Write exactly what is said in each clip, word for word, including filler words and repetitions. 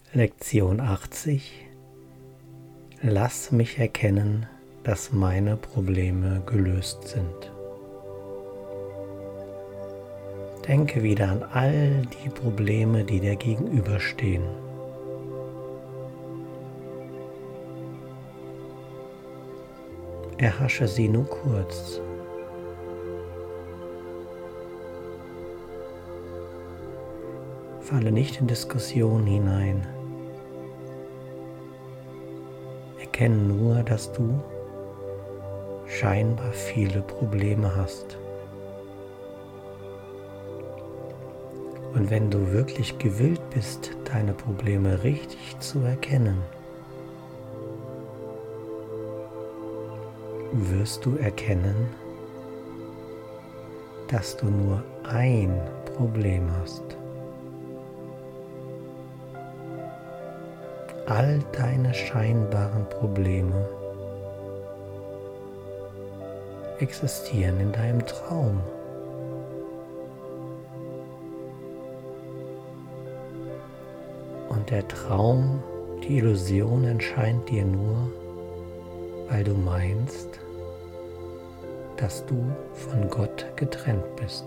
Lektion achtzig. Lass mich erkennen, dass meine Probleme gelöst sind. Denke wieder an all die Probleme, die dir gegenüberstehen. Erhasche sie nur kurz. Falle nicht in Diskussion hinein. Erkenne nur, dass du scheinbar viele Probleme hast. Und wenn du wirklich gewillt bist, deine Probleme richtig zu erkennen, wirst du erkennen, dass du nur ein Problem hast. All deine scheinbaren Probleme existieren in deinem Traum. Und der Traum, die Illusion erscheint dir nur, weil du meinst, dass du von Gott getrennt bist.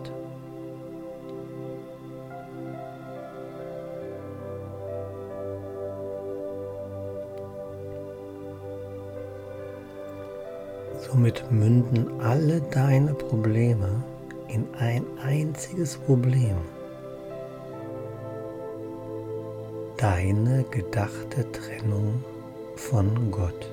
Somit münden alle deine Probleme in ein einziges Problem. Deine gedachte Trennung von Gott.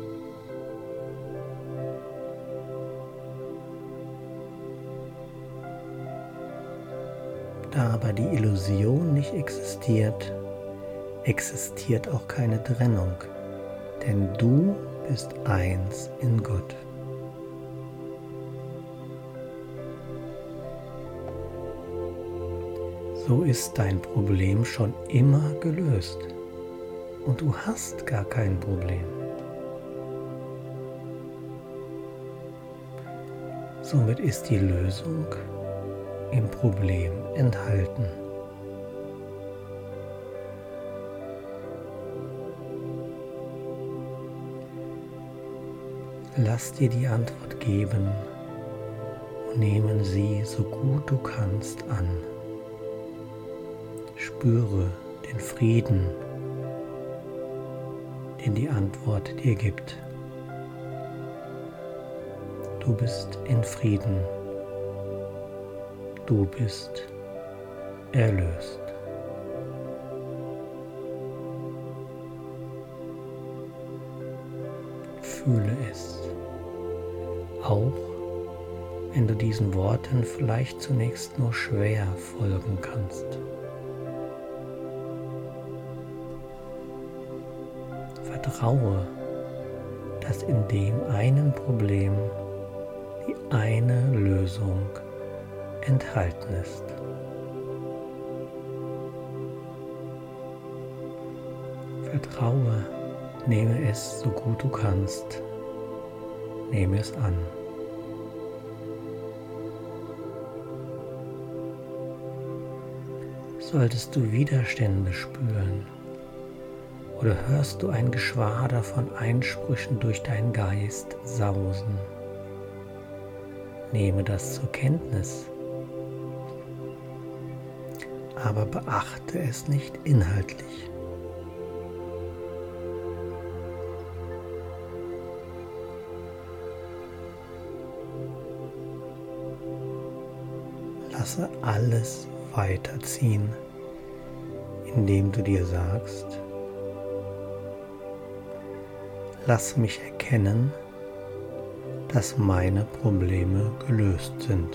Da aber die Illusion nicht existiert, existiert auch keine Trennung, denn du bist eins in Gott. So ist dein Problem schon immer gelöst und du hast gar kein Problem. Somit ist die Lösung im Problem enthalten. Lass dir die Antwort geben und nehme sie so gut du kannst an. Spüre den Frieden, den die Antwort dir gibt. Du bist in Frieden. Du bist erlöst. Fühle es, auch wenn du diesen Worten vielleicht zunächst nur schwer folgen kannst. Vertraue, dass in dem einen Problem die eine Lösung enthalten ist. Vertraue, nehme es so gut du kannst, nehme es an. Solltest du Widerstände spüren oder hörst du ein Geschwader von Einsprüchen durch deinen Geist sausen, nehme das zur Kenntnis, aber beachte es nicht inhaltlich. Lasse alles weiterziehen, indem du dir sagst, lass mich erkennen, dass meine Probleme gelöst sind.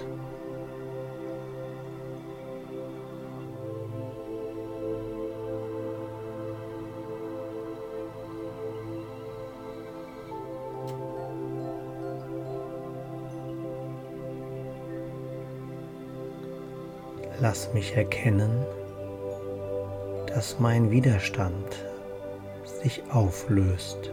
Lass mich erkennen, dass mein Widerstand sich auflöst.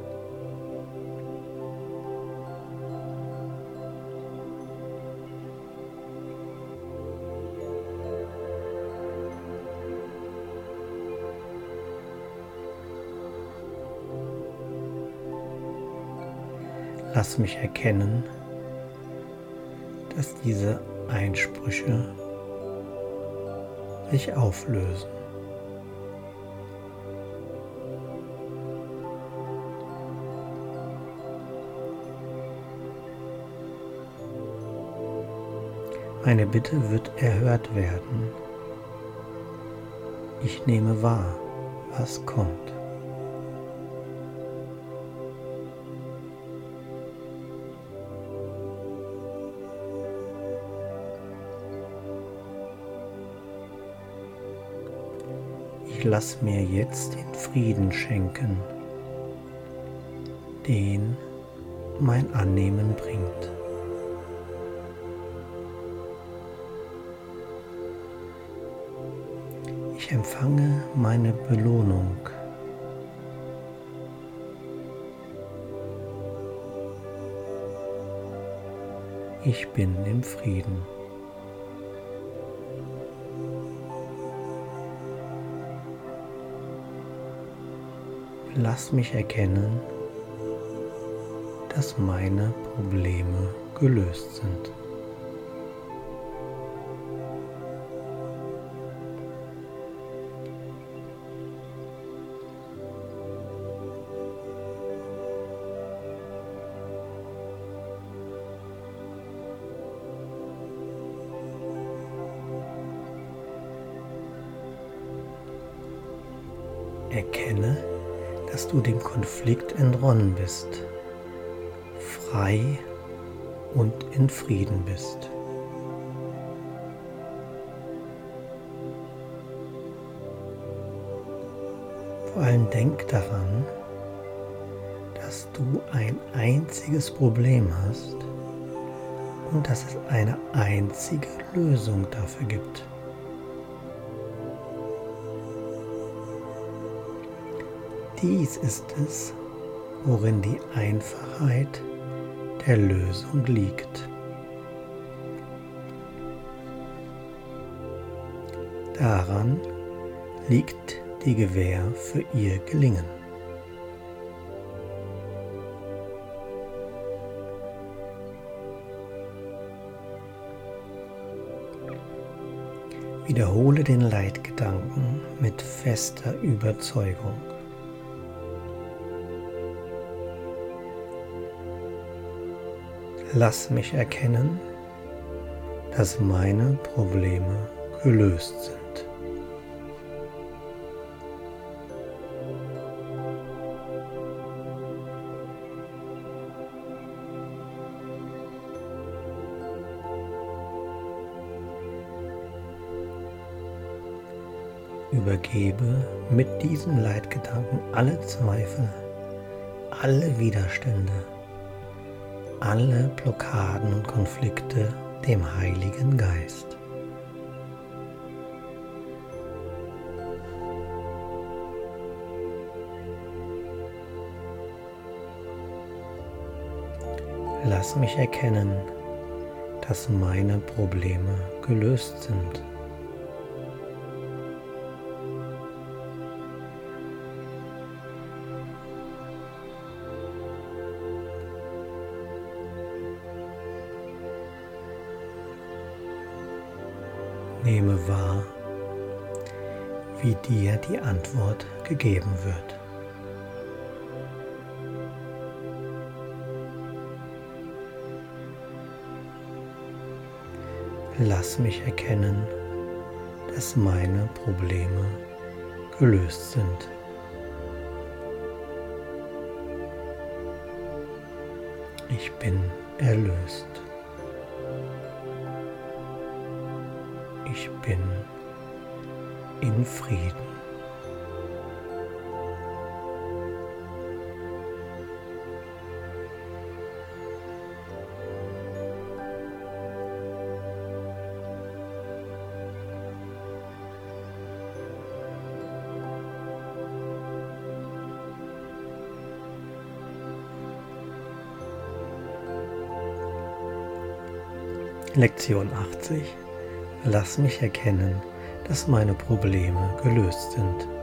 Lass mich erkennen, dass diese Einsprüche sich auflösen. Meine Bitte wird erhört werden. Ich nehme wahr, was kommt. Ich lasse mir jetzt den Frieden schenken, den mein Annehmen bringt. Ich empfange meine Belohnung. Ich bin im Frieden. Lass mich erkennen, dass meine Probleme gelöst sind. Erkenne, dass du dem Konflikt entronnen bist, frei und in Frieden bist. Vor allem denk daran, dass du ein einziges Problem hast und dass es eine einzige Lösung dafür gibt. Dies ist es, worin die Einfachheit der Lösung liegt. Daran liegt die Gewähr für ihr Gelingen. Wiederhole den Leitgedanken mit fester Überzeugung. Lass mich erkennen, dass meine Probleme gelöst sind. Übergebe mit diesem Leitgedanken alle Zweifel, alle Widerstände, alle Blockaden und Konflikte dem Heiligen Geist. Lass mich erkennen, dass meine Probleme gelöst sind. Nehme wahr, wie dir die Antwort gegeben wird. Lass mich erkennen, dass meine Probleme gelöst sind. Ich bin erlöst. Ich bin in Frieden. Lektion achtzig. Lass mich erkennen, dass meine Probleme gelöst sind.